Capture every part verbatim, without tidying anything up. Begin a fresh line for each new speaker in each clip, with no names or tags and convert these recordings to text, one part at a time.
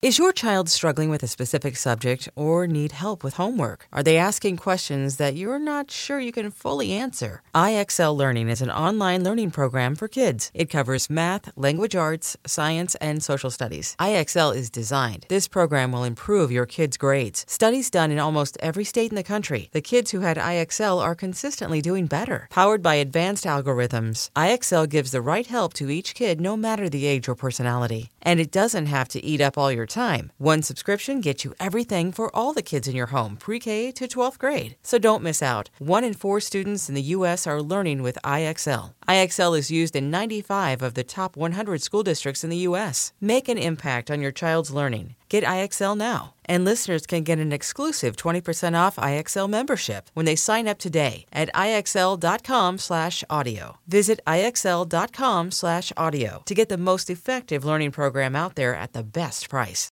Is your child struggling with a specific subject or need help with homework? Are they asking questions that you're not sure you can fully answer? I X L Learning is an online learning program for kids. It covers math, language arts, science, and social studies. I X L is designed. This program will improve your kids' grades. Studies done in almost every state in the country. The kids who had I X L are consistently doing better. Powered by advanced algorithms, I X L gives the right help to each kid no matter the age or personality. And it doesn't have to eat up all your time. One subscription gets you everything for all the kids in your home, pre-K to twelfth grade. So don't miss out. One in four students in the U S are learning with I X L. I X L is used in ninety-five of the top one hundred school districts in the U S. Make an impact on your child's learning. Get I X L now. And listeners can get an exclusive twenty percent off I X L membership when they sign up today at IXL.com slash audio. Visit IXL.com slash audio to get the most effective learning program out there at the best price.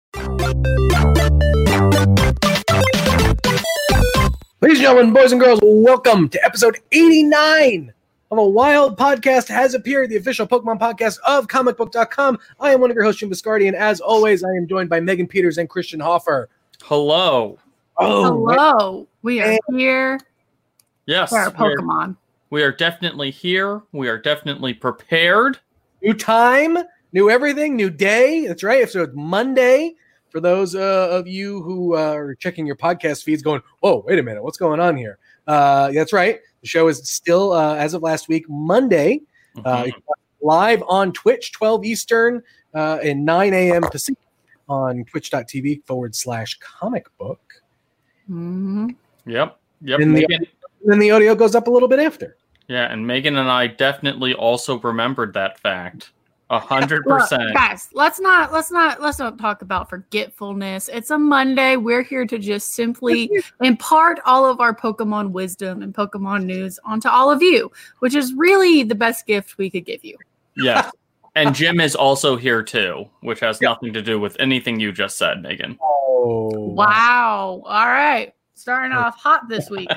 Ladies and gentlemen, boys and girls, welcome to episode eighty-nine of A Wild Podcast Has Appeared, the official Pokemon podcast of comic book dot com. I am one of your hosts, Jim Biscardi, and as always, I am joined by Megan Peters and Christian Hoffer.
Hello.
Oh,
Hello. We are here.
Yes.
For our Pokemon.
We are, we are definitely here. We are definitely prepared.
New time, new everything, new day. That's right. So it's Monday. For those uh, of you who uh, are checking your podcast feeds going, whoa, wait a minute, what's going on here? Uh, that's right. The show is still, uh, as of last week, Monday, mm-hmm. uh, live on Twitch, twelve Eastern uh, and nine a.m. Pacific on twitch.tv forward slash comic book.
Mm-hmm.
Yep. Yep.
And
Megan,
the, then the audio goes up a little bit after.
Yeah, and Megan and I definitely also remembered that fact. A hundred percent.
Guys, let's not let's not let's not talk about forgetfulness. It's a Monday. We're here to just simply impart all of our Pokemon wisdom and Pokemon news onto all of you, which is really the best gift we could give you.
Yeah. And Jim is also here too, which has yep. nothing to do with anything you just said, Megan.
Oh
wow. All right. Starting off hot this week.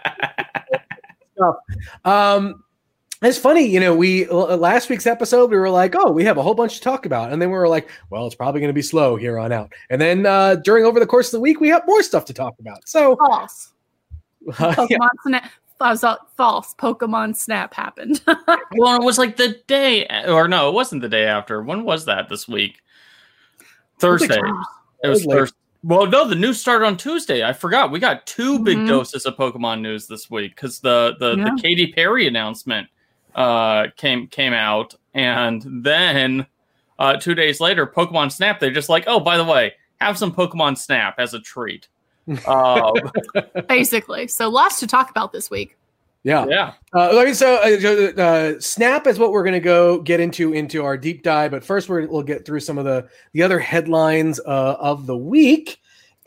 um It's funny, you know, we last week's episode, we were like, oh, we have a whole bunch to talk about. And then we were like, well, it's probably going to be slow here on out. And then uh, during over the course of the week, we have more stuff to talk about. So
false.
Uh,
Pokemon
yeah.
Snap. I was uh, false. Pokemon Snap happened.
Well, it was like the day, or no, it wasn't the day after. When was that this week? Thursday. It was Thursday. Well, no, the news started on Tuesday. I forgot. We got two big mm-hmm. doses of Pokemon news this week because the the, yeah. the Katy Perry announcement uh came came out, and then uh two days later Pokemon Snap, they're just like, oh, by the way, have some Pokemon Snap as a treat. Um,
basically, so lots to talk about this week.
Yeah,
yeah.
Uh, so uh, uh, Snap is what we're going to go get into into our deep dive. But first, we're, we'll get through some of the the other headlines uh, of the week,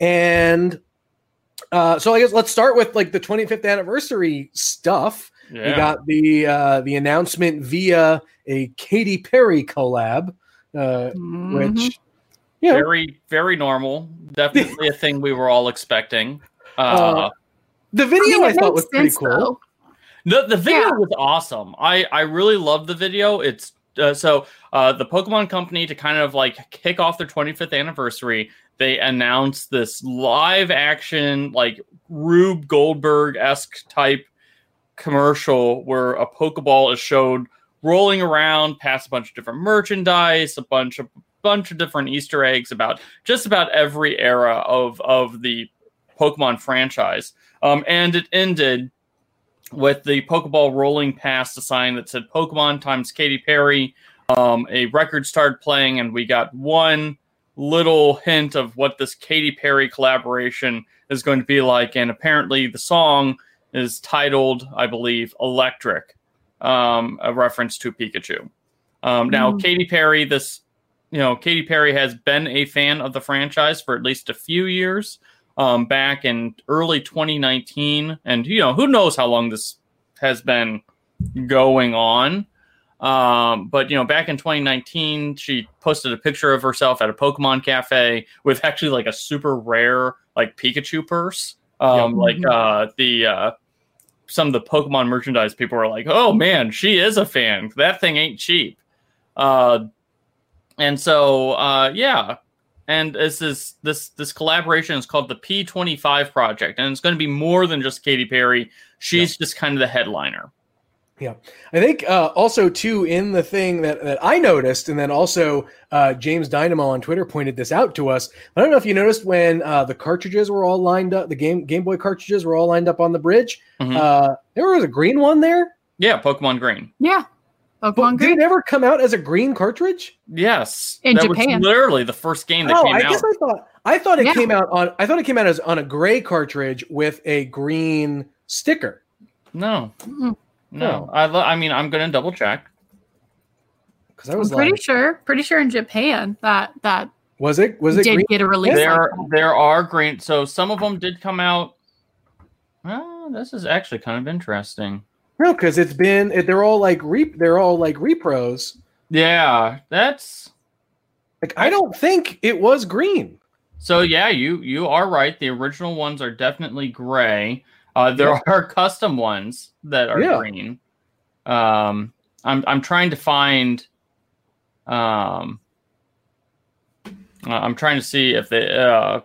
and uh, so I guess let's start with like the twenty-fifth anniversary stuff.
Yeah.
We got the uh, the announcement via a Katy Perry collab, uh, mm-hmm. which you know,
very very normal, definitely a thing we were all expecting. Uh,
uh, the video I,
I
thought was pretty cool.
Though.
The the video
yeah.
was awesome. I, I really love the video. It's uh, so uh, the Pokemon Company, to kind of like kick off their twenty-fifth anniversary, they announced this live action like Rube Goldberg-esque type commercial where a Pokeball is showed rolling around past a bunch of different merchandise, a bunch of bunch of different Easter eggs about just about every era of of the Pokemon franchise. Um, and it ended with the Pokeball rolling past a sign that said Pokemon times Katy Perry. Um, a record started playing, and we got one little hint of what this Katy Perry collaboration is going to be like. And apparently the song is titled, I believe, Electric, um, a reference to Pikachu. Um, now, mm. Katy Perry, this, you know, Katy Perry has been a fan of the franchise for at least a few years. Um, back in early twenty nineteen, and you know, who knows how long this has been going on. Um, but you know, back in twenty nineteen, she posted a picture of herself at a Pokemon cafe with actually like a super rare like Pikachu purse. Um, yep. Like uh, the uh, some of the Pokemon merchandise people were like, "Oh man, she is a fan. That thing ain't cheap." Uh, and so uh, yeah. and this is this this collaboration is called the P twenty-five Project, and it's going to be more than just Katy Perry. She's yeah. just kind of the headliner.
Yeah, I think uh, also too in the thing that, that I noticed, and then also uh, James Dynamo on Twitter pointed this out to us. I don't know if you noticed when uh, the cartridges were all lined up, the game Game Boy cartridges were all lined up on the bridge. Mm-hmm. Uh, there was a green one there.
Yeah, Pokemon Green.
Yeah, Pokemon
but
Green.
Did it ever come out as a green cartridge?
Yes,
in
that
Japan.
Was literally the first game that
oh,
came
I
out.
guess I thought I thought it
Yeah.
came out on. I thought it came out as on a gray cartridge with a green sticker.
No.
Mm-mm.
No, I, I mean, I'm going to double check.
Because I was
I'm pretty
like,
sure, pretty sure in Japan that that
was it was it
did
green?
get a release.
There,
like
there are green. So some of them did come out. Oh, this is actually kind of interesting.
No, because it's been it, they're all like re, they're all like repros.
Yeah, that's
like I don't think it was green.
So yeah, you you are right. The original ones are definitely gray. Uh, there yeah. are custom ones that are yeah. green. Um, I'm I'm trying to find. Um, I'm trying to see if they uh,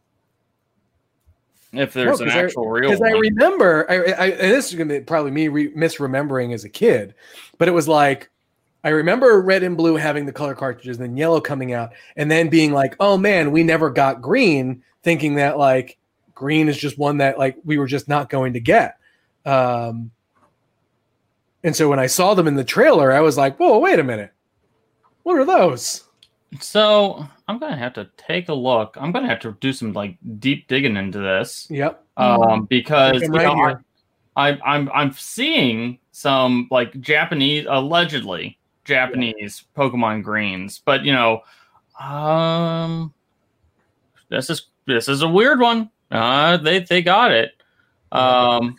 if there's
no,
an actual
I,
real.
Because I remember, I, I and this is going to probably me re- misremembering as a kid, but it was like I remember red and blue having the color cartridges, and then yellow coming out, and then being like, "Oh man, we never got green," thinking that like. Green is just one that like we were just not going to get. Um, and so when I saw them in the trailer, I was like, whoa, wait a minute. What are those?
So I'm going to have to take a look. I'm going to have to do some like deep digging into this.
Yep.
Um, because you
right
know, I, I, I'm, I'm seeing some like Japanese, allegedly Japanese yeah. Pokemon greens, but you know, um, this is, this is a weird one. Uh, they they got it. Um,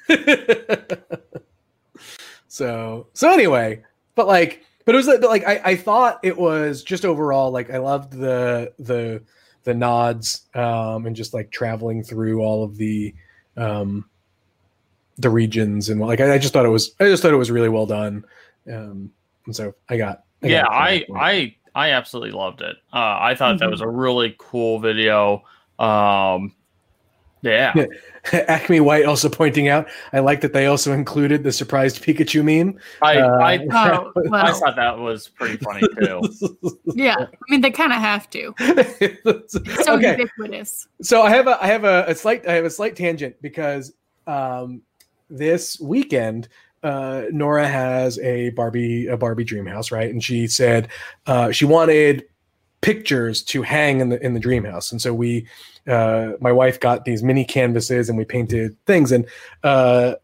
so so anyway, but like, but it was like, like I, I thought it was just overall like I loved the the the nods um, and just like traveling through all of the um, the regions and like I, I just thought it was I just thought it was really well done. Um, and so I got I
yeah
got
I I I absolutely loved it. Uh, I thought mm-hmm. that was a really cool video. Um, Yeah.
Acme White also pointing out, I like that they also included the surprised Pikachu meme.
I
uh,
I,
oh, well.
I thought that was pretty funny too.
Yeah, I mean they kind of have to. It's so
okay.
ubiquitous.
So I have a I have a, a slight I have a slight tangent because um, this weekend uh, Nora has a Barbie a Barbie dream house, right? And she said uh, she wanted pictures to hang in the in the dream house, and so we. Uh, my wife got these mini canvases and we painted things. And uh,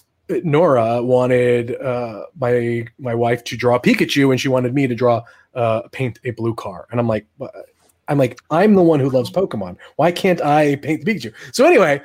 Nora wanted uh, my my wife to draw Pikachu, and she wanted me to draw uh, paint a blue car. And I'm like, I'm like, I'm the one who loves Pokemon. Why can't I paint the Pikachu? So anyway,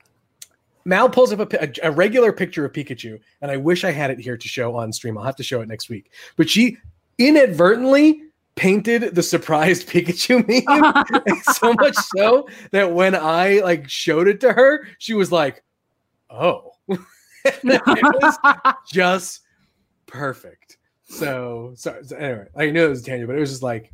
Mal pulls up a, a, a regular picture of Pikachu, and I wish I had it here to show on stream. I'll have to show it next week. But she inadvertently painted the surprised Pikachu meme so much so that when I like showed it to her, she was like, "Oh," it was just perfect. So, so, so anyway, I knew it was a tangent, but it was just like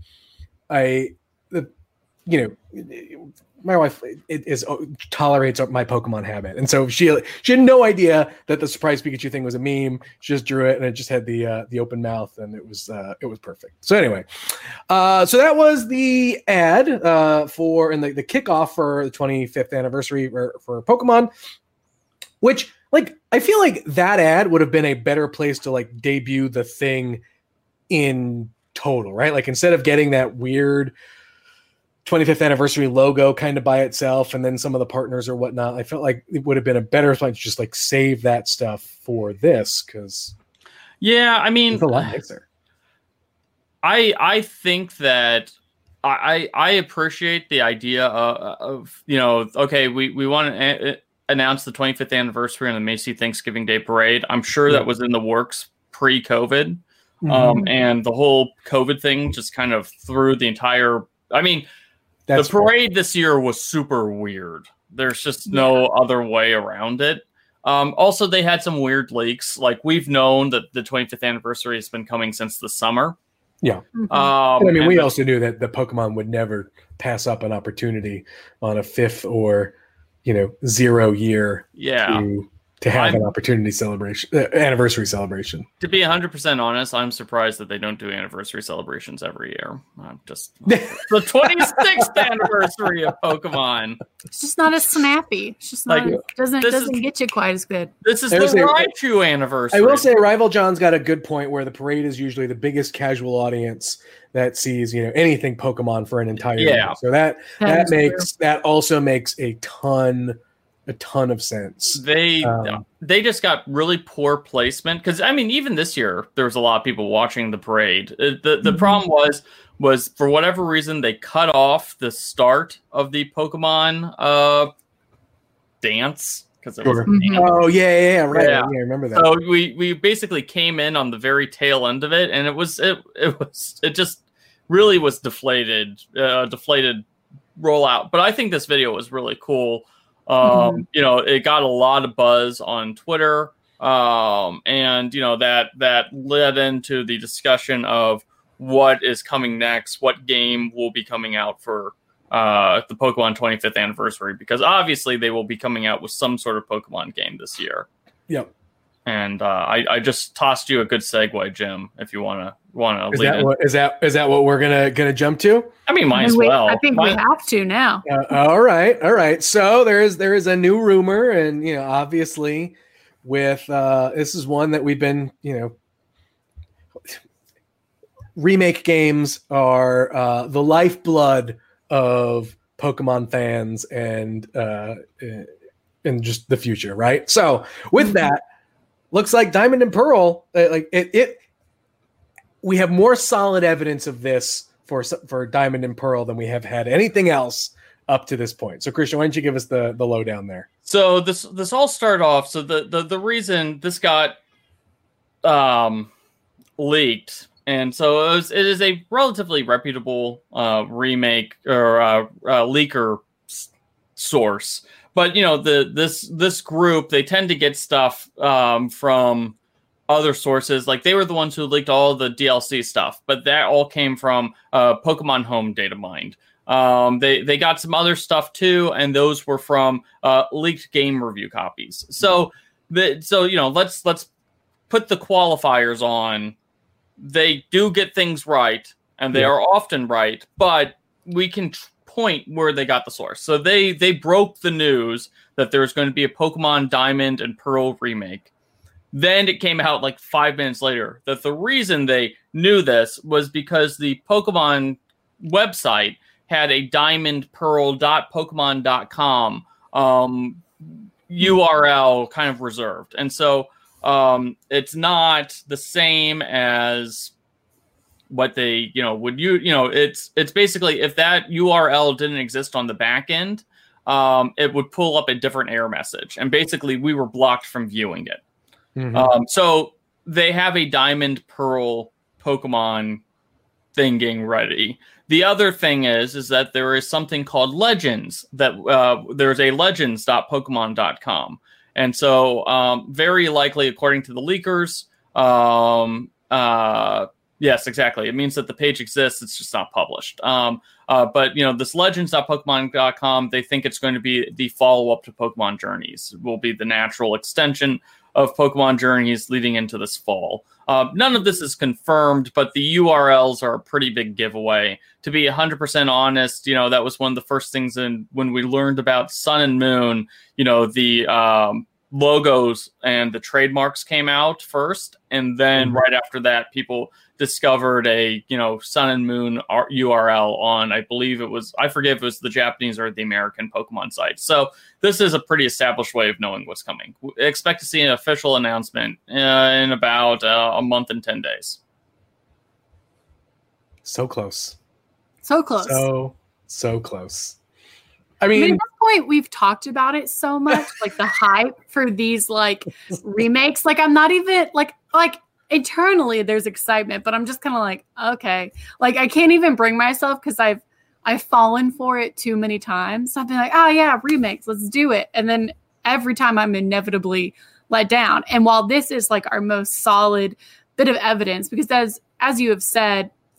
I, the, you know, my wife it is tolerates my Pokemon habit, and so she she had no idea that the surprise Pikachu thing was a meme. She just drew it, and it just had the uh, the open mouth, and it was uh, it was perfect. So anyway, uh, so that was the ad uh, for and the, the kickoff for the twenty-fifth anniversary for, for Pokemon, which like I feel like that ad would have been a better place to like debut the thing in total, right? Like instead of getting that weird twenty-fifth anniversary logo kind of by itself and then some of the partners or whatnot, I felt like it would have been a better place to just like save that stuff for this because
yeah, I mean
it's a lot nicer.
I I think that I I appreciate the idea of, of you know okay we we want to a- announce the twenty-fifth anniversary on the Macy Thanksgiving Day Parade. I'm sure yeah. that was in the works pre-COVID, mm-hmm. um, and the whole COVID thing just kind of threw the entire. I mean. That's the parade fair. This year was super weird. There's just no yeah. other way around it. Um, also, they had some weird leaks. Like we've known that the twenty-fifth anniversary has been coming since the summer.
Yeah.
Mhm.
Um,
And I mean,
and
we
the-
also knew that the Pokemon would never pass up an opportunity on a fifth or, you know, zero year
yeah.
to to have
I'm-
an opportunity celebration, uh, anniversary celebration.
To be one hundred percent honest, I'm surprised that they don't do anniversary celebrations every year. I'm just the twenty-sixth anniversary of Pokemon.
It's just not as snappy. It's just not.
Like,
It doesn't
this
doesn't
is-
get you quite as good.
This is
There's
the
a-
Raichu anniversary.
I will say, Rival John's got a good point where the parade is usually the biggest casual audience that sees, you know, anything Pokemon for an entire
Yeah.
year. So that
That
that
is
makes that also makes a ton a ton of sense.
they
Um,
they just got really poor placement because I mean even this year there was a lot of people watching the parade. Uh, the the
Mhm.
problem was was for whatever reason they cut off the start of the Pokemon uh dance because it was
Sure.
a dance.
Oh yeah, yeah, yeah, right.
Yeah.
Yeah, I remember that.
So we we basically came in on the very tail end of it, and it was it it was it just really was deflated, uh, deflated rollout. But I think this video was really cool. Um,
Mhm.
You know, it got a lot of buzz on Twitter, um, and you know that that led into the discussion of what is coming next, what game will be coming out for uh, the Pokemon twenty-fifth anniversary, because obviously they will be coming out with some sort of Pokemon game this year.
Yep.
And uh, I, I just tossed you a good segue, Jim, if you want to want to
Is
lead
that
in.
what is that is that what we're gonna gonna jump to?
I mean, might
I
as
mean, we-
well.
I think we
Might-
have to now.
Uh, all right, all right. So there is there is a new rumor, and you know, obviously, with uh, this is one that we've been, you know, remake games are uh, the lifeblood of Pokemon fans and uh, and just the future, right? So with
Mhm.
that, looks like Diamond and Pearl, uh, like it, it, we have more solid evidence of this for for Diamond and Pearl than we have had anything else up to this point. So Christian, why don't you give us the the lowdown there?
So this this all started off. So the the, the reason this got um, leaked, and so it, was, it is a relatively reputable uh, remake or uh, uh, leaker s- source. But you know the this this group, they tend to get stuff um, from other sources. Like they were the ones who leaked all the D L C stuff, but that all came from uh, Pokemon Home data mined. Um, they they got some other stuff too, and those were from uh, leaked game review copies. So the so you know let's let's put the qualifiers on. They do get things right, and they
Yeah.
are often right, but we can tr- point where they got the source. So they they broke the news that there's going to be a Pokemon Diamond and Pearl remake. Then it came out like five minutes later that the reason they knew this was because the Pokemon website had a diamond pearl dot pokemon dot com um, U R L kind of reserved. And so um, it's not the same as what they, you know, would you, you know, it's, it's basically if that U R L didn't exist on the back end, um, it would pull up a different error message. And basically we were blocked from viewing it.
Mhm.
Um, so they have a Diamond Pearl Pokemon thing getting ready. The other thing is, is that there is something called Legends that uh, there's a legends dot pokemon dot com. And so um, very likely, according to the leakers, um, uh, yes, exactly. It means that the page exists. It's just not published. Um, uh, but, you know, this legends dot pokemon dot com, they think it's going to be the follow-up to Pokemon Journeys. It will be the natural extension of Pokemon Journeys leading into this fall. Uh, none of this is confirmed, but the U R Ls are a pretty big giveaway. To be one hundred percent honest, you know, that was one of the first things in when we learned about Sun and Moon, you know, the um, logos and the trademarks came out first. And then
Mhm.
right after that, people discovered a, you know, Sun and Moon R- U R L on, I believe it was, I forget if it was the Japanese or the American Pokemon site. So this is a pretty established way of knowing what's coming. We expect to see an official announcement uh, in about uh, a month and ten days.
So close.
So close.
So so close. I
I mean,
mean,
at this point, we've talked about it so much, like the hype for these like remakes. Like, I'm not even like like internally there's excitement, but I'm just kind of like, okay, like I can't even bring myself because I've I've fallen for it too many times. Something like, oh yeah, remakes, let's do it, and then every time I'm inevitably let down. And while this is like our most solid bit of evidence, because as as you have said,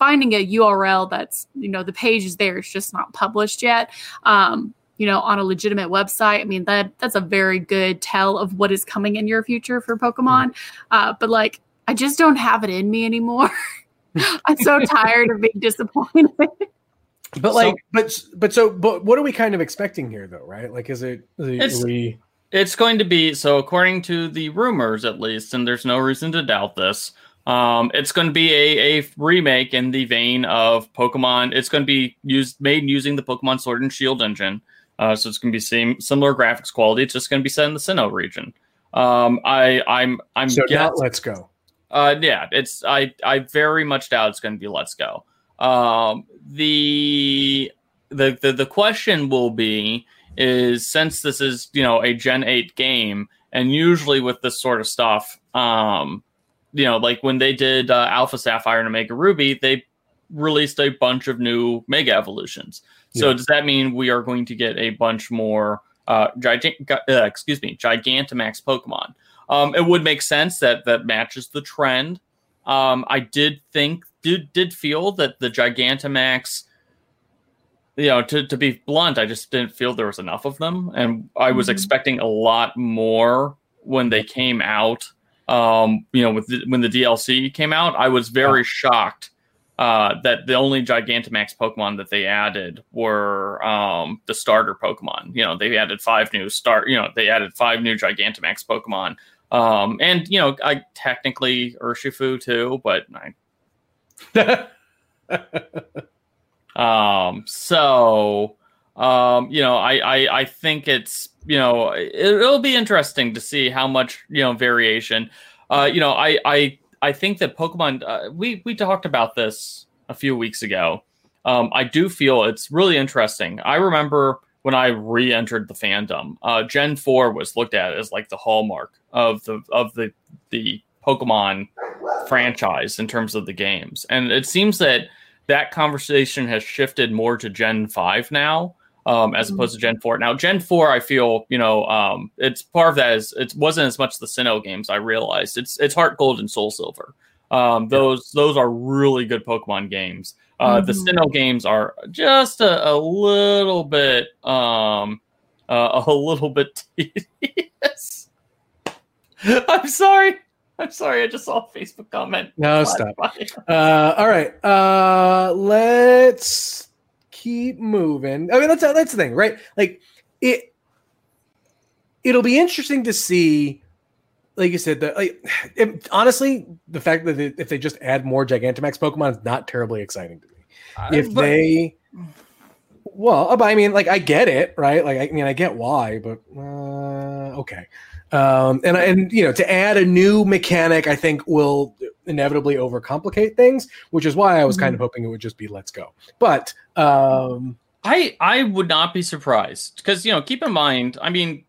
finding a U R L that's, you know, the page is there, it's just not published yet. Um, you know, on a legitimate website. I mean, that that's a very good tell of what is coming in your future for Pokemon. Uh, but like, I just don't have it in me anymore. I'm so tired of being disappointed.
But like, so, but but so, but what are we kind of expecting here, though? Right? Like, is it? Is we?
It's going to be so, according to the rumors, at least, and there's no reason to doubt this. Um, it's going to be a, a remake in the vein of Pokemon. It's going to be used made using the Pokemon Sword and Shield engine. Uh, so it's going to be same similar graphics quality. It's just going to be set in the Sinnoh region. Um, I I'm I'm
so
guess,
not Let's Go.
Uh, yeah, it's I I very much doubt it's going to be Let's Go. Um, the the the the question will be is, since this is, you know, a Gen eight game, and usually with this sort of stuff, um, you know, like when they did uh, Alpha Sapphire and Omega Ruby, they released a bunch of new Mega Evolutions. So yeah. Does that mean we are going to get a bunch more, uh, gigant, uh, excuse me, Gigantamax Pokemon? Um, it would make sense that that matches the trend. Um, I did think, did did feel that the Gigantamax, you know, to, to be blunt, I just didn't feel there was enough of them. And I was mm-hmm. expecting a lot more when they came out. Um, you know, with the, when the D L C came out, I was very oh. shocked uh, that the only Gigantamax Pokemon that they added were um, the starter Pokemon. You know, they added five new start. You know, they added five new Gigantamax Pokemon, um, and you know, I technically Urshifu too, but I. um. So, um. You know, I, I, I think it's, you know, it, it'll be interesting to see how much, you know, variation. Uh. You know, I, I. I think that Pokemon, uh, we, we talked about this a few weeks ago. Um, I do feel it's really interesting. I remember when I re-entered the fandom, uh, Gen four was looked at as like the hallmark of the of the the Pokemon franchise in terms of the games. And it seems that that conversation has shifted more to Gen five now, um, as mm-hmm. opposed to Gen four. Now, Gen four, I feel, you know, um, it's part of that is it wasn't as much the Sinnoh games. I realized it's it's Heart Gold and Soul Silver. Um, those yeah. those are really good Pokemon games. Uh, mm-hmm. The Sinnoh games are just a, a little bit, um, uh, a little bit tedious. I'm sorry. I'm sorry. I just saw a Facebook comment.
No, stop. Uh, all right. Uh, let's keep moving. I mean, that's that's the thing, right? Like it. It'll be interesting to see. Like you said, that like it, honestly, the fact that it, if they just add more Gigantamax Pokemon is not terribly exciting to me. Uh, if but, they, well, but I mean, like I get it, right? Like I mean, I get why, but uh, okay. Um, and and you know, to add a new mechanic, I think will inevitably overcomplicate things, which is why I was mm-hmm. kind of hoping it would just be Let's Go. But um,
I I would not be surprised because, you know, keep in mind, I mean.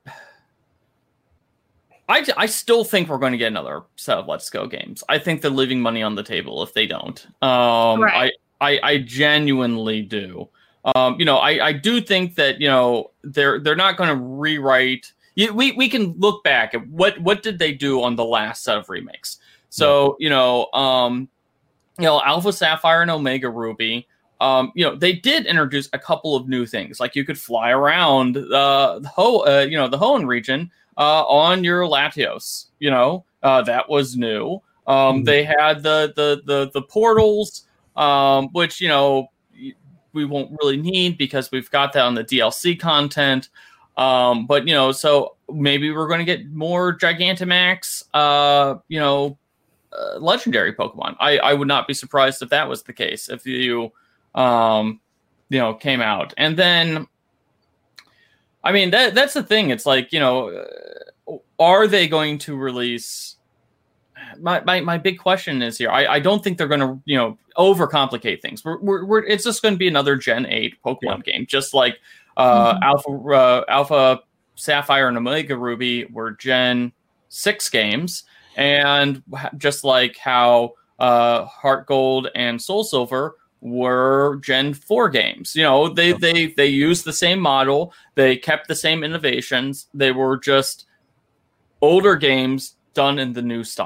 I, I still think we're going to get another set of Let's Go games. I think they're leaving money on the table if they don't. Um, right. I, I I genuinely do. Um, you know, I, I do think that, you know, they're they're not going to rewrite. You, we we can look back at what what did they do on the last set of remakes. So yeah. you know, um, you know, Alpha Sapphire and Omega Ruby. Um, you know, they did introduce a couple of new things, like you could fly around uh, the Ho, uh, you know, the Hoenn region. Uh, on your Latios, you know, uh, that was new. Um, mm-hmm. They had the, the the the portals, um, which, you know, we won't really need because we've got that on the D L C content. Um, but, you know, so maybe we're going to get more Gigantamax, uh, you know, uh, legendary Pokemon. I, I would not be surprised if that was the case, if you, um, you know, came out. And then, I mean, that that's the thing. It's like, you know, uh, are they going to release? My, my my big question is here. I, I don't think they're going to, you know, overcomplicate things. We're, we're, we're it's just going to be another Gen eight Pokemon yeah. game, just like uh, mm-hmm. Alpha uh, Alpha Sapphire and Omega Ruby were Gen six games, and just like how uh, Heart Gold and Soul Silver were Gen four games. You know, they they they used the same model, they kept the same innovations, they were just older games done in the new style.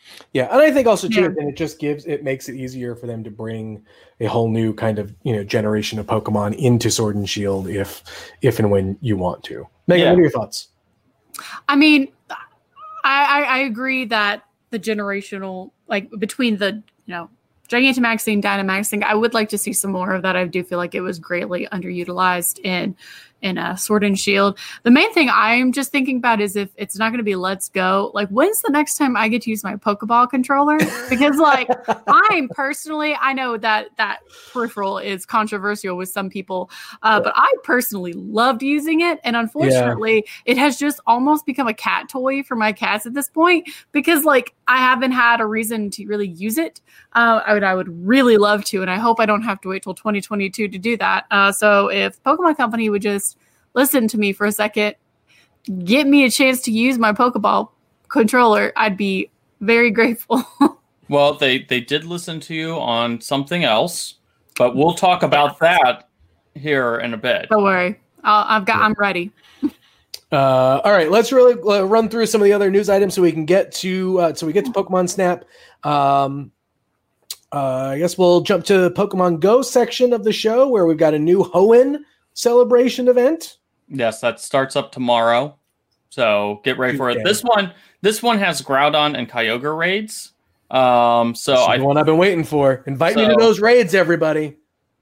Yeah, and I think also too,
Yeah.
and it just gives it makes it easier for them to bring a whole new kind of you know generation of Pokemon into Sword and Shield if if and when you want to. Megan,
Yeah.
what are your thoughts?
I mean, I, I, I agree that the generational, like between the, you know, Gigantamaxing, Dynamaxing, I would like to see some more of that. I do feel like it was greatly underutilized in in a Sword and Shield. The main thing I'm just thinking about is if it's not going to be Let's Go, like when's the next time I get to use my Pokeball controller? Because like I'm personally, I know that that peripheral is controversial with some people, uh, but I personally loved using it. And unfortunately, yeah. it has just almost become a cat toy for my cats at this point because like I haven't had a reason to really use it. Uh, I would, I would really love to, and I hope I don't have to wait till twenty twenty-two to do that. Uh, so if Pokemon Company would just listen to me for a second, get me a chance to use my Pokeball controller, I'd be very grateful.
Well, they, they did listen to you on something else, but we'll talk about yeah. that here in a bit.
Don't worry, I'll, I've got, yeah. I'm ready.
Uh, all right, let's really uh, run through some of the other news items so we can get to uh, so we get to Pokemon Snap. Um, uh, I guess we'll jump to the Pokemon Go section of the show where we've got a new Hoenn celebration event.
Yes, that starts up tomorrow, so get ready for it. This one, this one has Groudon and Kyogre raids. Um, so
That's
I
the one I've been waiting for. Invite so, me to those raids, everybody.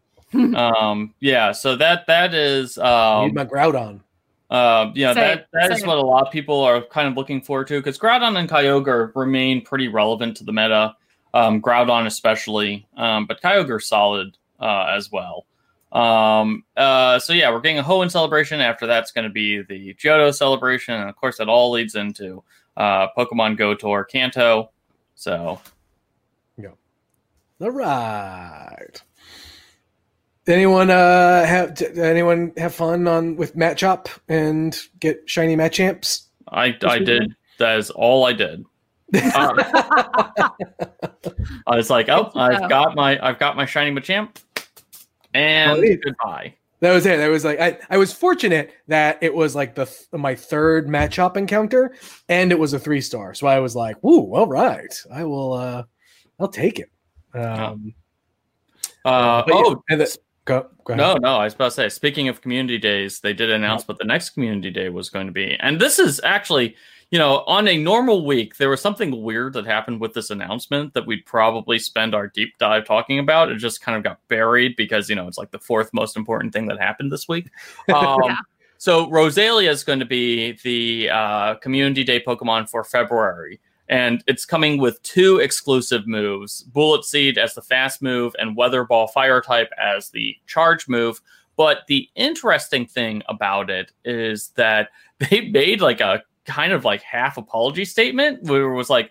um, yeah, so that that is um,
I need my Groudon.
Uh, yeah, say that, that is what a lot of people are kind of looking forward to because Groudon and Kyogre remain pretty relevant to the meta. Um, Groudon especially, um, but Kyogre solid uh, as well. Um, uh, so yeah, we're getting a Hoenn celebration. After that's going to be the Johto celebration, and of course that all leads into uh, Pokemon Go Tour Kanto. So,
yeah. All right. Anyone uh have t- anyone have fun on with Matchup and get shiny Machamps?
I I did. That is all I did. Uh, I was like, oh, I've got my I've got my shiny Machamp, and oh, goodbye.
That was it. That was like I, I was fortunate that it was like the th- my third Matchup encounter, and it was a three star. So I was like, "Woo, all right, I will. uh I'll take it." Um,
uh, uh oh.
Yeah, and the, Go, go
no, no, I was about to say, speaking of community days, they did announce what the next community day was going to be. And this is actually, you know, on a normal week, there was something weird that happened with this announcement that we'd probably spend our deep dive talking about. It just kind of got buried because, you know, it's like the fourth most important thing that happened this week. Um, yeah. So Rosalia is going to be the uh, community day Pokemon for February. And it's coming with two exclusive moves, Bullet Seed as the fast move and Weather Ball Fire type as the charge move. But the interesting thing about it is that they made like a kind of like half apology statement where it was like,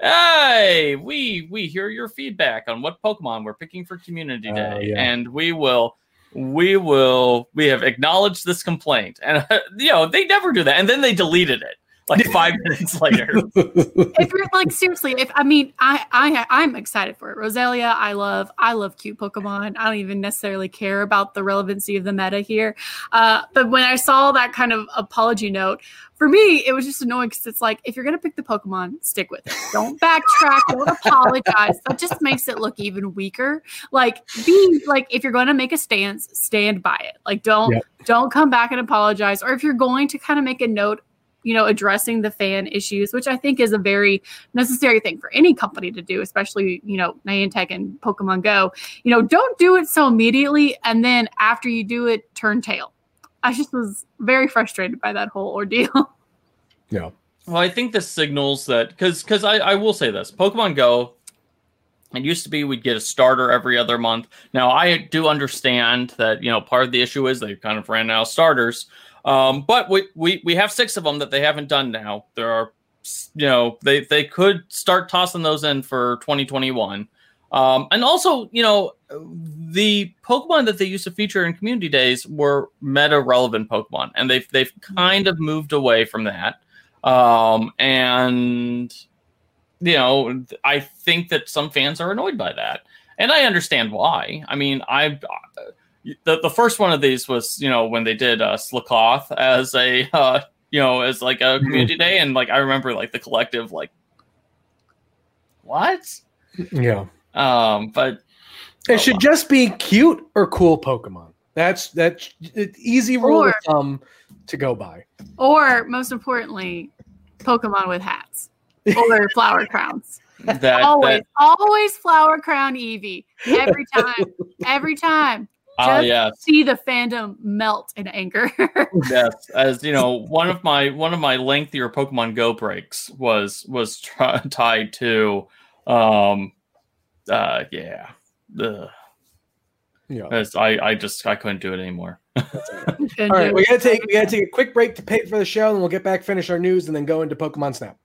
hey, we we hear your feedback on what Pokemon we're picking for Community Day. Uh, yeah. And we will, we will, we have acknowledged this complaint. And, uh, you know, they never do that. And then they deleted it. Like five minutes later.
If you're like seriously, if I mean, I I I'm excited for it. Rosalia, I love I love cute Pokemon. I don't even necessarily care about the relevancy of the meta here. Uh, but when I saw that kind of apology note, for me, it was just annoying because it's like if you're gonna pick the Pokemon, stick with it. Don't backtrack. Don't apologize. That just makes it look even weaker. Like be like if you're going to make a stance, stand by it. Like don't yep. don't come back and apologize. Or if you're going to kind of make a note, you know, addressing the fan issues, which I think is a very necessary thing for any company to do, especially, you know, Niantic and Pokemon Go. You know, don't do it so immediately. And then after you do it, turn tail. I just was very frustrated by that whole ordeal.
Yeah.
Well, I think this signals that, because because I, I will say this, Pokemon Go, it used to be we'd get a starter every other month. Now, I do understand that, you know, part of the issue is they kind of ran out of starters. Um, but we, we, we have six of them that they haven't done now. There are, you know, they, they could start tossing those in for twenty twenty-one. Um, and also, you know, the Pokemon that they used to feature in community days were meta relevant Pokemon, and they've, they've kind of moved away from that. Um, and, you know, I think that some fans are annoyed by that, and I understand why. I mean, I've, The the first one of these was, you know, when they did uh, Slakoth as a, uh, you know, as like a community day. And like, I remember like the collective, like what?
Yeah.
Um, but
it
oh,
should
well.
just be cute or cool Pokemon. That's that's it's easy rule
Or-
of thumb to go by.
Or most importantly, Pokemon with hats or flower crowns.
that
always,
that
always flower crown Eevee. Every time. Every time.
ah
Just
yes.
see the fandom melt in anger.
Yes, as you know, one of my one of my lengthier Pokemon Go breaks was was t- tied to, um, uh, yeah, Ugh.
Yeah.
'Cause I I just I couldn't do it anymore.
All right, we gotta take we gotta take a quick break to pay for the show, and we'll get back, finish our news, and then go into Pokemon Snap.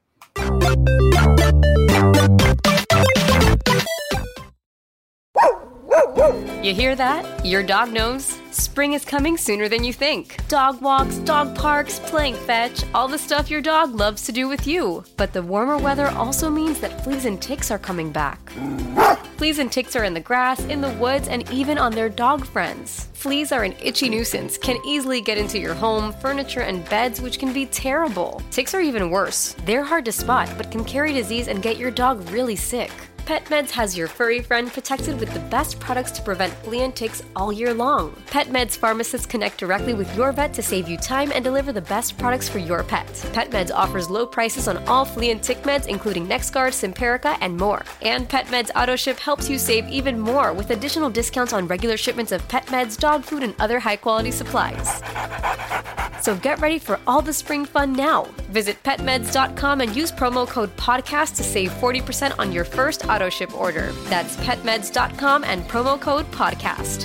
You hear that? Your dog knows spring is coming sooner than you think. Dog walks, dog parks, playing fetch, all the stuff your dog loves to do with you. But the warmer weather also means that fleas and ticks are coming back. Fleas and ticks are in the grass, in the woods, and even on their dog friends. Fleas are an itchy nuisance, can easily get into your home, furniture, and beds, which can be terrible. Ticks are even worse. They're hard to spot, but can carry disease and get your dog really sick. PetMeds has your furry friend protected with the best products to prevent flea and ticks all year long. PetMeds pharmacists connect directly with your vet to save you time and deliver the best products for your pet. PetMeds offers low prices on all flea and tick meds, including NexGard, Simparica, and more. And PetMeds AutoShip helps you save even more with additional discounts on regular shipments of pet meds, dog food, and other high-quality supplies. So get ready for all the spring fun now. Visit pet meds dot com and use promo code podcast to save forty percent on your first auto ship order. That's pet meds dot com and promo code podcast.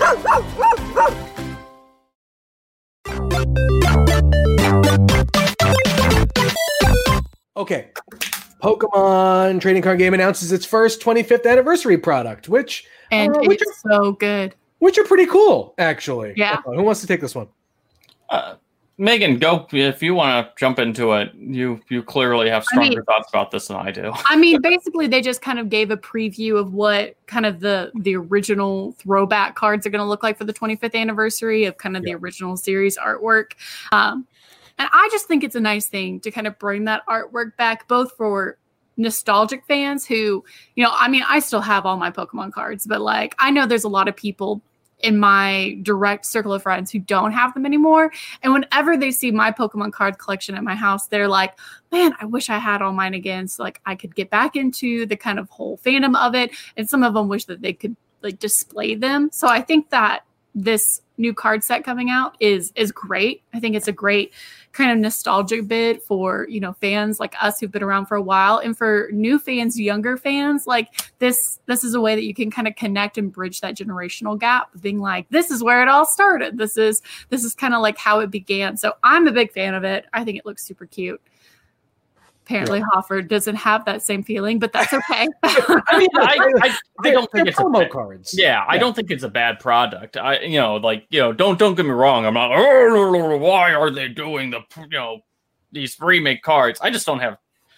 Okay. Pokemon Trading Card Game announces its first twenty-fifth anniversary product, which
and
uh,
it's
which are,
so good.
which are pretty cool, actually.
Yeah.
Uh, who wants to take this one?
Uh, Megan, go if you want to jump into it. You you clearly have stronger
I mean,
thoughts about this than I do.
I mean, basically, they just kind of gave a preview of what kind of the the original throwback cards are going to look like for the twenty-fifth anniversary of kind of
Yeah.
the original series artwork. Um, and I just think it's a nice thing to kind of bring that artwork back, both for nostalgic fans who, you know, I mean, I still have all my Pokemon cards, but like, I know there's a lot of people in my direct circle of friends who don't have them anymore. And whenever they see my Pokemon card collection at my house, they're like, man, I wish I had all mine again. So like I could get back into the kind of whole fandom of it. And some of them wish that they could like display them. So I think that this new card set coming out is, is great. I think it's a great kind of nostalgic bit for, you know, fans like us who've been around for a while, and for new fans, younger fans, like this, this is a way that you can kind of connect and bridge that generational gap, being like, this is where it all started. This is, this is kind of like how it began. So I'm a big fan of it. I think it looks super cute. Apparently yeah. Hoffer doesn't have that same feeling, but that's okay.
I mean, I, I, I don't think it's
promo
a,
cards.
Yeah, yeah, I don't think it's a bad product. I, you know, like, you know, don't don't get me wrong. I'm not. Oh, why are they doing the, you know, these remake cards? I just don't have.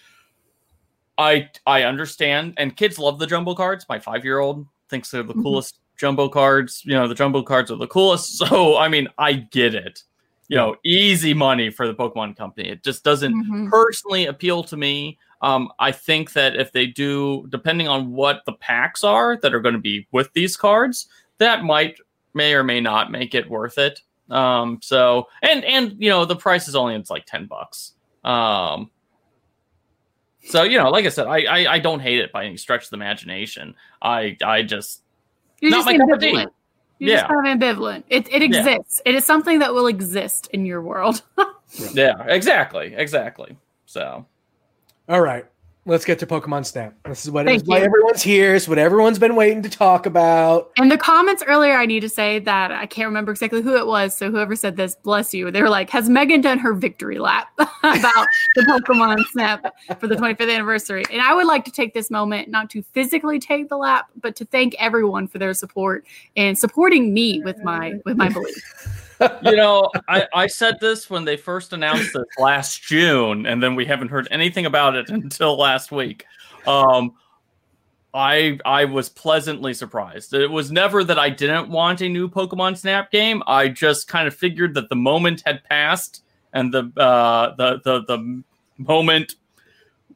I I understand, and kids love the jumbo cards. My five year old thinks they're the mm-hmm. coolest jumbo cards. You know, the jumbo cards are the coolest. So I mean, I get it. You know, easy money for the Pokemon Company. It just doesn't mm-hmm. personally appeal to me. Um, I think that if they do, depending on what the packs are that are going to be with these cards, that might may or may not make it worth it. Um, so and and you know, the price is only it's like ten bucks. Um, so you know, like I said, I, I I don't hate it by any stretch of the imagination. I I just
You're
not
just
my cup of tea.
You're
yeah.
just kind of ambivalent. It it exists. Yeah. It is something that will exist in your world.
Yeah, exactly, exactly. So,
all right, let's get to Pokemon Snap. This is what is why everyone's here. It's what everyone's been waiting to talk about.
In the comments earlier, I need to say that I can't remember exactly who it was. So whoever said this, bless you. They were like, "Has Megan done her victory lap about the Pokemon Snap for the twenty-fifth anniversary?" And I would like to take this moment not to physically take the lap, but to thank everyone for their support and supporting me with my with my belief.
You know, I, I said this when they first announced this last June, and then we haven't heard anything about it until last week. Um, I I was pleasantly surprised. It was never that I didn't want a new Pokemon Snap game. I just kind of figured that the moment had passed, and the uh, the the the moment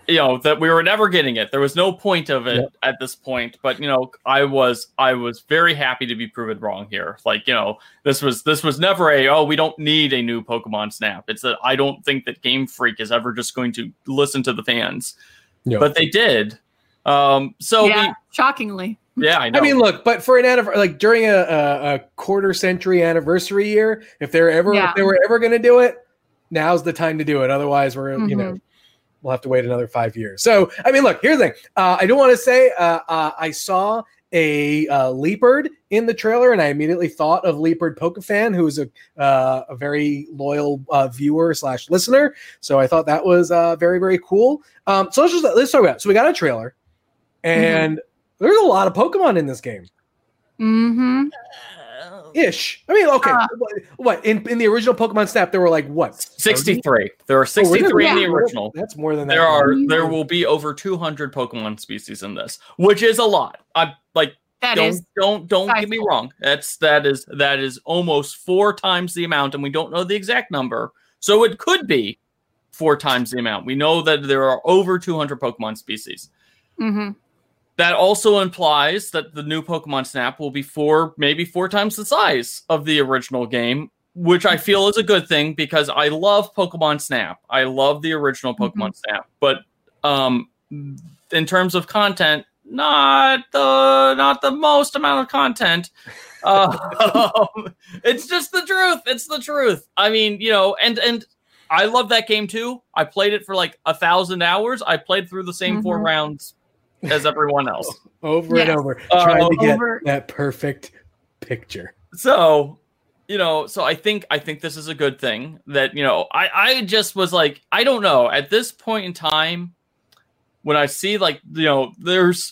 you know, that we were never getting it. There was no point of it yep. at this point. But you know, I was I was very happy to be proven wrong here. Like, you know, this was this was never a oh we don't need a new Pokemon Snap. It's that I don't think that Game Freak is ever just going to listen to the fans, yep. but they did. Um, so
yeah,
we,
shockingly.
Yeah, I know.
I mean, look, but for an anniversary, like during a, a, a quarter century anniversary year, if they're ever yeah. if they were ever going to do it, now's the time to do it. Otherwise, we're mm-hmm. you know we'll have to wait another five years. So, I mean, look, here's the thing. Uh, I do want to say uh, uh, I saw a uh, Leopard in the trailer, and I immediately thought of Leopard Pokefan, who is a uh, a very loyal uh, viewer slash listener. So I thought that was uh, very very cool. Um, so let's just let's talk about it. So we got a trailer, and mm-hmm. there's a lot of Pokemon in this game.
Mm-hmm.
Ish. I mean, okay. Uh, what in, in the original Pokemon Snap there were like what?
sixty-three. There are sixty-three oh, in the original.
That's more than that.
There are there will be over two hundred Pokemon species in this, which is a lot. I like
that
don't
is
don't don't get me wrong. That's that is that is almost four times the amount, and we don't know the exact number. So it could be four times the amount. We know that there are over two hundred Pokemon species.
Mm-hmm.
That also implies that the new Pokemon Snap will be four, maybe four times the size of the original game, which I feel is a good thing because I love Pokemon Snap. I love the original Pokemon mm-hmm. Snap, but um, in terms of content, not the not the most amount of content. Uh, um, it's just the truth. It's the truth. I mean, you know, and and I love that game too. I played it for like a thousand hours. I played through the same mm-hmm. four rounds as everyone else.
over
yes.
and over,
uh,
trying to get
over.
that perfect picture.
So, you know, so I think I think this is a good thing that, you know, I, I just was like, I don't know. At this point in time, when I see like, you know, there's,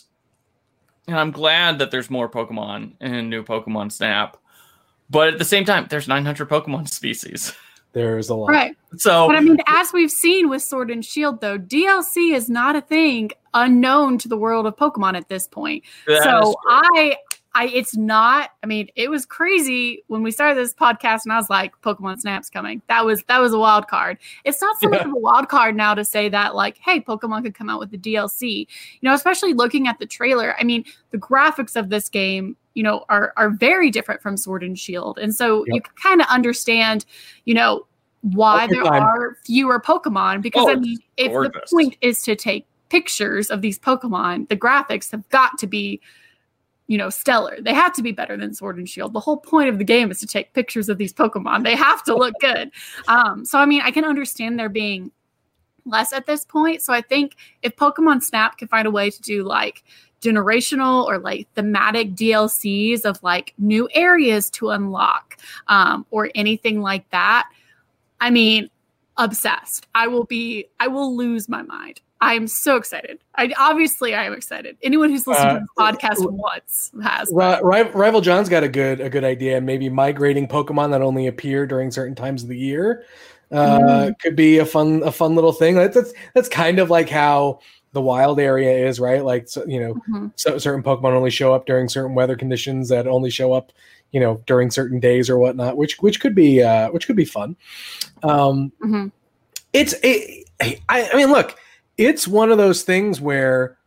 and I'm glad that there's more Pokemon in new Pokemon Snap, but at the same time, there's nine hundred Pokemon species.
There's a lot.
Right.
So,
but I mean, as we've seen with Sword and Shield, though, D L C is not a thing unknown to the world of Pokemon at this point. So I, I, it's not, I mean, it was crazy when we started this podcast and I was like, Pokemon Snap's coming. That was, that was a wild card. It's not so much yeah. of a wild card now to say that like, hey, Pokemon could come out with the D L C, you know, especially looking at the trailer. I mean, the graphics of this game, you know, are, are very different from Sword and Shield. And so yep. you can kind of understand, you know, why there time. are fewer Pokemon, because
oh,
I mean, if
gorgeous.
the point is to take pictures of these Pokemon, the graphics have got to be, you know, stellar. They have to be better than Sword and Shield. The whole point of the game is to take pictures of these Pokemon. They have to look good. Um, so, I mean, I can understand there being less at this point. So I think if Pokemon Snap can find a way to do like generational or like thematic D L Cs of like new areas to unlock um, or anything like that, I mean, obsessed. I will be, I will lose my mind. I am so excited. I obviously I am excited. Anyone who's listened uh, to this podcast once has.
R- Rival John's got a good a good idea. Maybe migrating Pokemon that only appear during certain times of the year uh, mm. could be a fun a fun little thing. That's that's, that's kind of like how the wild area is, right? Like so, you know, mm-hmm. so, certain Pokemon only show up during certain weather conditions that only show up, you know, during certain days or whatnot, which which could be uh, which could be fun. Um,
mm-hmm.
It's it, I, I mean, look. It's one of those things where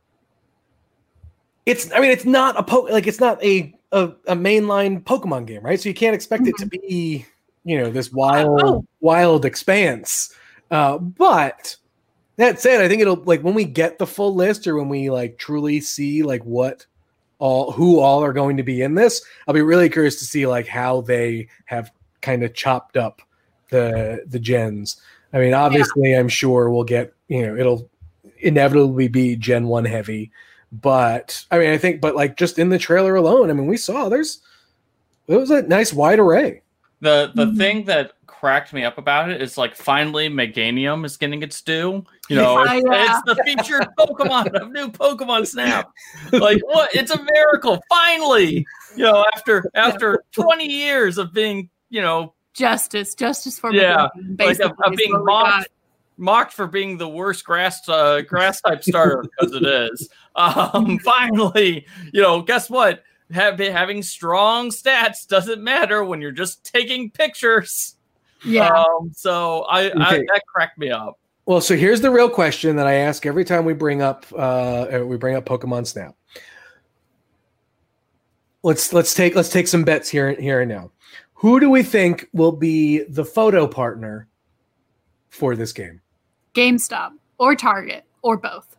it's, I mean, it's not a po- like it's not a, a, a mainline Pokemon game, right? So you can't expect mm-hmm. it to be, you know, this wild, oh. wild expanse. Uh, but that said, I think it'll like when we get the full list or when we like truly see like what all, who all are going to be in this, I'll be really curious to see like how they have kind of chopped up the, the gens. I mean, obviously yeah. I'm sure we'll get, you know, it'll inevitably be Gen one heavy, but I mean, I think, but like just in the trailer alone, I mean, we saw there's, it was a nice wide array.
The the mm-hmm. thing that cracked me up about it is like finally Meganium is getting its due. You know, it's, yeah. it's the featured Pokemon of new Pokemon Snap. Like what? It's a miracle. Finally, you know, after after twenty years of being, you know,
justice, justice for
yeah,
Meganium,
like of, of being mocked. mocked for being the worst grass uh, grass type starter because it is. Um, finally, you know, guess what? Have, having strong stats doesn't matter when you're just taking pictures.
Yeah.
Um, so I,
okay.
I that cracked me up.
Well, so here's the real question that I ask every time we bring up uh, we bring up Pokemon Snap. Let's let's take let's take some bets here here and now. Who do we think will be the photo partner for this game?
GameStop or Target or both.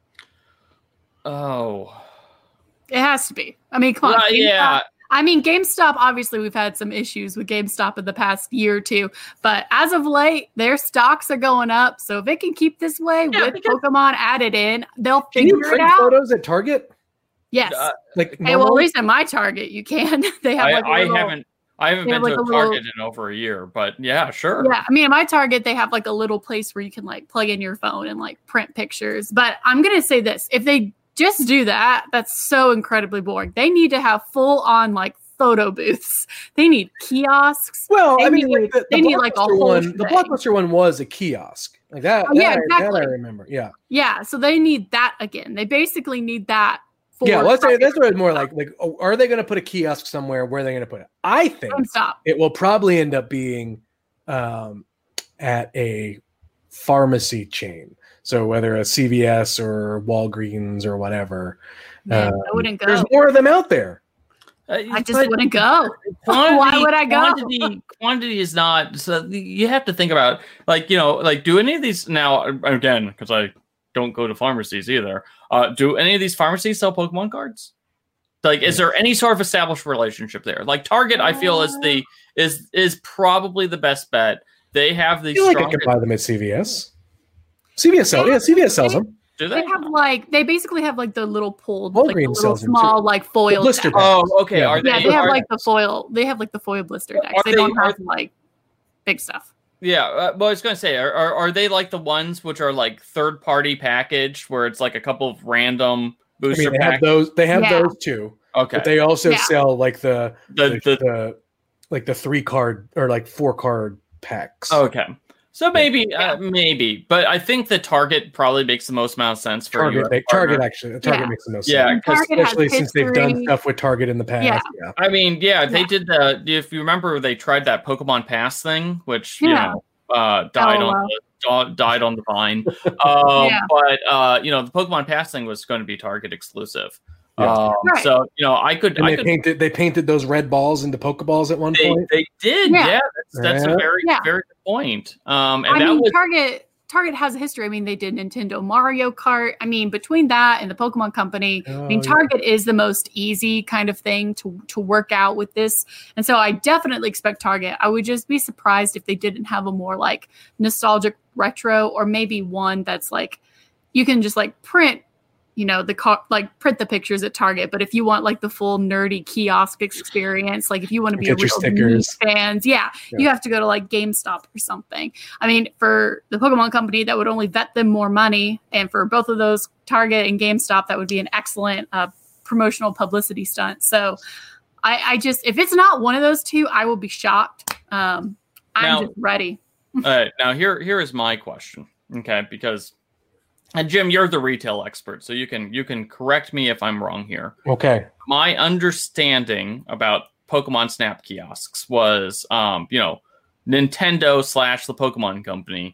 Oh,
it has to be. I mean, come on.
Uh, yeah.
I mean, GameStop, obviously, we've had some issues with GameStop in the past year or two. But as of late, their stocks are going up. So if it can keep this way
yeah,
with
because-
Pokemon added in, they'll
Can you
figure it
print
out.
photos at Target?
Yes.
Uh,
Like
Hey, well, at
normal?
least at my Target, you can. They have
I,
like a
I
little,
haven't I haven't
they
been
have
to
like
a
a little-
Target in over a year, but yeah, sure.
Yeah, I mean, at my Target, they have like a little place where you can like plug in your phone and like print pictures. But I'm going to say this. If they just do that, that's so incredibly boring. They need to have full on like photo booths. They need kiosks.
Well,
They
I mean,
need-
like the,
they
the
need, like, a
Blockbuster
whole
one. The
thing.
Blockbuster one was a kiosk, like that.
Oh, yeah,
that, I, that I
exactly.
remember. Yeah,
Yeah, so they need that again. They basically need that. For
yeah. Let's say
Target.
that's what it's more like. Like, oh, are they going to put a kiosk somewhere? Where are they going to put it? I think
GameStop.
it will probably end up being um, at a pharmacy chain. So whether a C V S or Walgreens or whatever,
Man,
um,
I wouldn't go.
there's more of them out there.
Uh,
I just
but
wouldn't go.
quantity-
Why would I go?
Quantity, quantity is not. So you have to think about, like, you know, like, do any of these now? Again, because I don't go to pharmacies either. Uh, do any of these pharmacies sell Pokemon cards? Like, is there any sort of established relationship there? Like Target, I feel is the is is probably the best bet. They have
I
the
feel like I
strongest.
could buy them at C V S. C V S sells. Yeah, C V S sells them.
Do they?
They have like they basically have like the little pulled, like the
Walgreens
little
sells them,
small
too.
like foil.
blister
decks.
packs.
Oh, okay.
Yeah.
Are they?
Yeah, they have
are-
like the foil. They have like the foil blister decks.
Are
They,
they-
don't have
are-
like big stuff.
Yeah, uh, well, I was gonna say, are, are are they like the ones which are like third party packaged, where it's like a couple of random
I
booster
mean, they have
packs?
those. They have
Yeah.
those too.
Okay,
But they also
Yeah.
sell like the
the,
the,
the
the like the three card or like four card packs.
okay. So maybe, uh, maybe, but I think the Target probably makes the most amount of sense for
Target,
you. as a
they,
partner.
Target actually, Target
Yeah.
makes the most
Yeah,
sense.
'cause
Target has
Especially since they've done
history.
stuff with Target in the past.
Yeah.
Yeah.
I mean, yeah, they
Yeah.
did the. If you remember, they tried that Pokemon Pass thing, which you
Yeah.
know uh, died
Oh,
on
wow.
the di- died on the vine. um,
Yeah.
But uh, you know, the Pokemon Pass thing was going to be Target exclusive.
Yeah.
Um,
Right.
So you know, I could,
And
I
they
could.
painted they painted those red balls into Pokeballs at one
They,
point.
they did,
Yeah.
yeah. That's, that's
Yeah.
a very,
Yeah.
very good point. Um, and
I
that
mean,
was
Target Target has a history. I mean, they did Nintendo Mario Kart. I mean, between that and the Pokemon Company, I
Oh,
mean,
yeah.
Target is the most easy kind of thing to to work out with this. And so I definitely expect Target. I would just be surprised if they didn't have a more like nostalgic retro, or maybe one that's like you can just like print, you know, the car like print the pictures at Target. But if you want like the full nerdy kiosk experience, like if you want to be
Get
a
your
real news
stickers.
fans, yeah,
Yeah.
you have to go to like GameStop or something. I mean, for the Pokemon Company, that would only vet them more money, and for both of those, Target and GameStop, that would be an excellent uh, promotional publicity stunt. So, I, I just if it's not one of those two, I will be shocked. Um, I'm
Now-
just ready.
all right. Now here, here is my question. Okay, because and Jim, you're the retail expert, so you can you can correct me if I'm wrong here.
Okay.
My understanding about Pokemon Snap kiosks was, um, you know, Nintendo slash the Pokemon Company,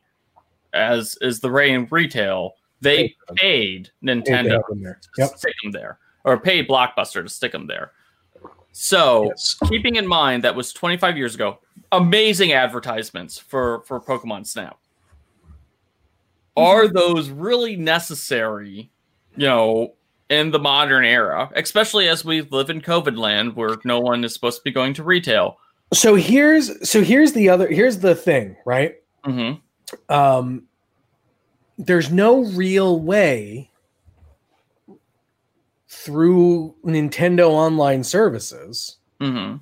as is the way in retail, they paid Nintendo
have them there.
to
Yep.
stick them there, or paid Blockbuster to stick them there. So,
Yes.
keeping in mind that was twenty-five years ago, amazing advertisements for for Pokemon Snap. Are those really necessary, you know, in the modern era, especially as we live in COVID land where no one is supposed to be going to retail?
So here's so here's the other here's the thing, right?
Mm-hmm.
Um, there's no real way through Nintendo online services
Mm-hmm.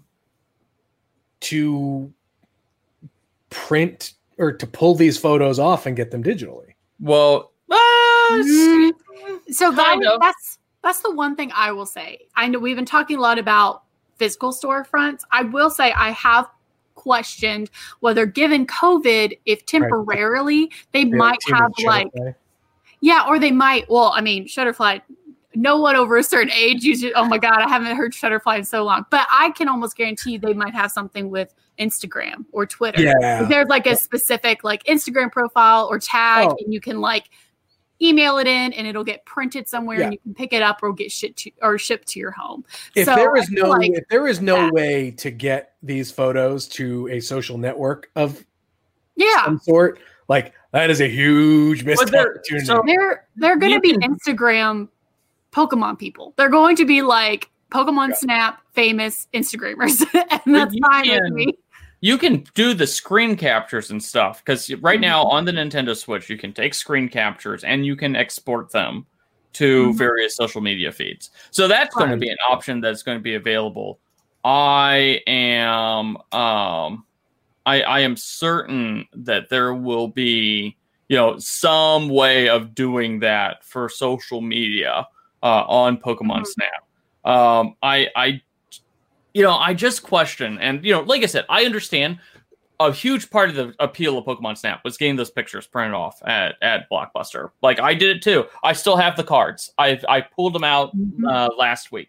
to print or to pull these photos off and get them digitally.
Well, uh,
Mm, So that,
Kind of.
that's that's the one thing I will say. I know we've been talking a lot about physical storefronts. I will say I have questioned whether, given COVID, if temporarily they
Yeah,
might
Team
have
of
like
Shutterfly.
yeah, or they might. Well, I mean, Shutterfly. No one over a certain age uses. Oh my god, I haven't heard Shutterfly in so long. But I can almost guarantee they might have something with Instagram or Twitter.
Yeah.
There's like a specific like Instagram profile or tag,
Oh.
and you can like email it in, and it'll get printed somewhere,
Yeah.
and you can pick it up or get shipped to, or shipped to your home.
If
So
there
I
is
feel
no
like
if there is no
that-
way to get these photos to a social network of
yeah,
some sort, like that is a huge missed
But there-
opportunity.
so-
they're they're going to
You
be
can-
Instagram Pokemon people. They're going to be like Pokemon
Yeah.
Snap famous Instagrammers, and that's
you
fine with
can-
me.
You can do the screen captures and stuff because right now
Mhm.
on the Nintendo Switch, you can take screen captures and you can export them to
Mhm.
various social media feeds. So that's going to
Right.
be an option that's going to be available. I am, um, I, I am certain that there will be, you know, some way of doing that for social media uh, on Pokemon
Mhm.
Snap. Um, I, I, you know, I just question, and you know, like I said, I understand a huge part of the appeal of Pokemon Snap was getting those pictures printed off at, at Blockbuster. Like I did it too. I still have the cards. I I pulled them out
Mhm.
uh, last week.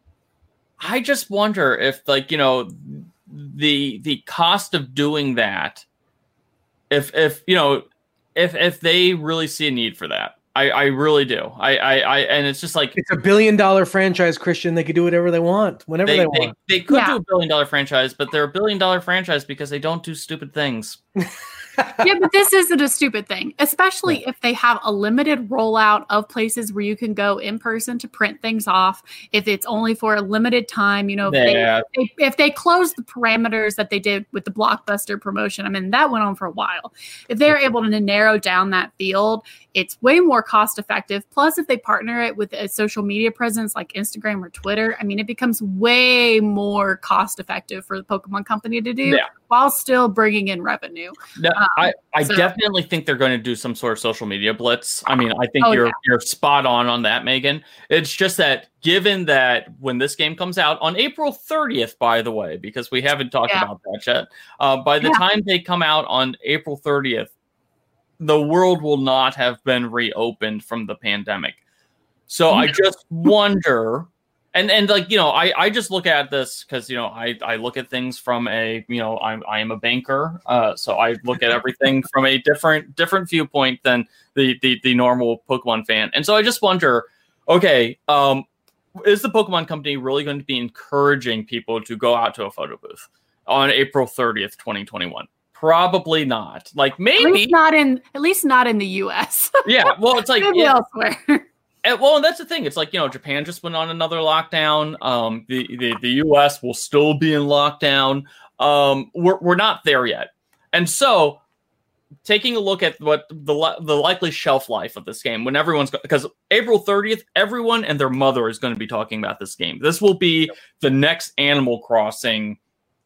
I just wonder if, like, you know, the the cost of doing that, if if you know, if if they really see a need for that. I, I really do. I, I, I and it's just like
It's a billion dollar franchise, Christian. They can do whatever they want, whenever
they,
they,
they,
want.
they could
Yeah.
do a billion dollar franchise, but they're a billion dollar franchise because they don't do stupid things.
Yeah, but this isn't a stupid thing, especially if they have a limited rollout of places where you can go in person to print things off. If it's only for a limited time, you know, if,
Yeah.
they, if, if they close the parameters that they did with the Blockbuster promotion, I mean, that went on for a while. If they're able to narrow down that field, it's way more cost effective. Plus, if they partner it with a social media presence like Instagram or Twitter, I mean, it becomes way more cost effective for the Pokemon company to do
Yeah.
while still bringing in revenue.
No, I, I
so-
definitely think they're going to do some sort of social media blitz. I mean, I think
Oh,
you're
yeah.
you're spot on on that, Megan. It's just that given that when this game comes out on April thirtieth, by the way, because we haven't talked
Yeah.
about that yet, uh, by the
Yeah.
time they come out on April thirtieth, the world will not have been reopened from the pandemic. So I just wonder, and and like, you know, I, I just look at this because, you know, I, I look at things from a, you know, I'm I am a banker, uh, so I look at everything from a different different viewpoint than the, the the normal Pokemon fan, and so I just wonder, okay, um, is the Pokemon company really going to be encouraging people to go out to a photo booth on April thirtieth, twenty twenty-one? Probably not. Like
At
maybe,
least not in at least not in the U S.
yeah. Well, it's like
Maybe
yeah,
elsewhere.
and, well, and that's the thing. It's like, you know, Japan just went on another lockdown. Um, the, the the U S will still be in lockdown. Um, we're we're not there yet, and so taking a look at what the li- the likely shelf life of this game when everyone's because April thirtieth, everyone and their mother is going to be talking about this game. This will be the next Animal Crossing,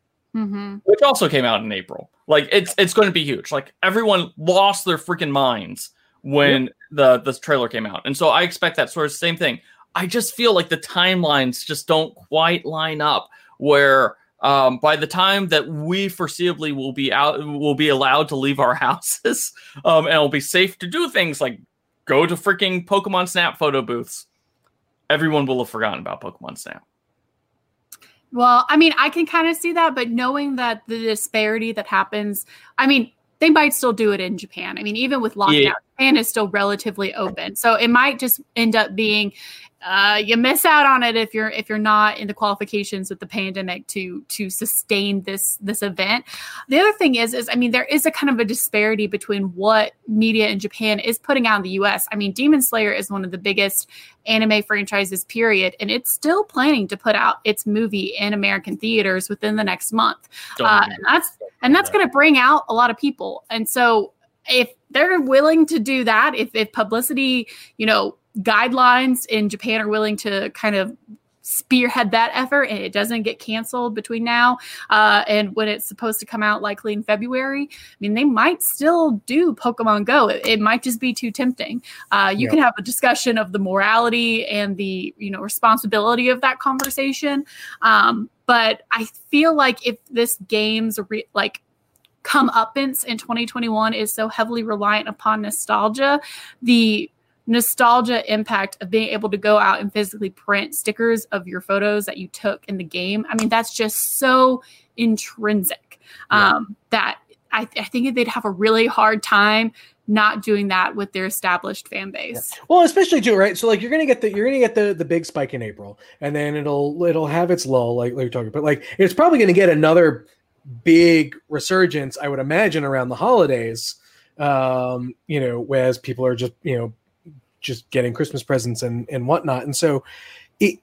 hmm
which also came out in April. Like it's it's going to be huge. Like everyone lost their freaking minds when the the trailer came out, and so I expect that sort of same thing. I just feel like the timelines just don't quite line up. Where um, by the time that we foreseeably will be out, will be allowed to leave our houses, um, and it'll be safe to do things like go to freaking Pokemon Snap photo booths. Everyone will have forgotten about Pokemon Snap.
Well, I mean, I can kind of see that, but knowing that the disparity that happens, I mean, they might still do it in Japan. I mean, even with lockdown,
Yeah.
Japan is still relatively open, so it might just end up being uh, you miss out on it if you're if you're not in the qualifications with the pandemic to to sustain this this event. The other thing is is I mean, there is a kind of a disparity between what media in Japan is putting out in the U S. I mean, Demon Slayer is one of the biggest anime franchises, period, and it's still planning to put out its movie in American theaters within the next month.
Don't
Uh,
even-
and that's and that's going to bring out a lot of people. And so if they're willing to do that, if, if publicity, you know, guidelines in Japan are willing to kind of spearhead that effort and it doesn't get canceled between now uh, and when it's supposed to come out likely in February, I mean, they might still do Pokemon Go. It, it might just be too tempting. Uh, you
Yeah.
can have a discussion of the morality and the, you know, responsibility of that conversation. Um, but I feel like if this game's re- like comeuppance in twenty twenty-one is so heavily reliant upon nostalgia, the nostalgia impact of being able to go out and physically print stickers of your photos that you took in the game. I mean, that's just so intrinsic
Yeah.
um, that I, I think they'd have a really hard time not doing that with their established fan base.
Well, especially too, right? So like you're gonna get the you're gonna get the the big spike in April, and then it'll it'll have its lull, like, like you're talking, but like it's probably gonna get another big resurgence, I would imagine, around the holidays. Um, you know, whereas people are just you know just getting Christmas presents and and whatnot, and so it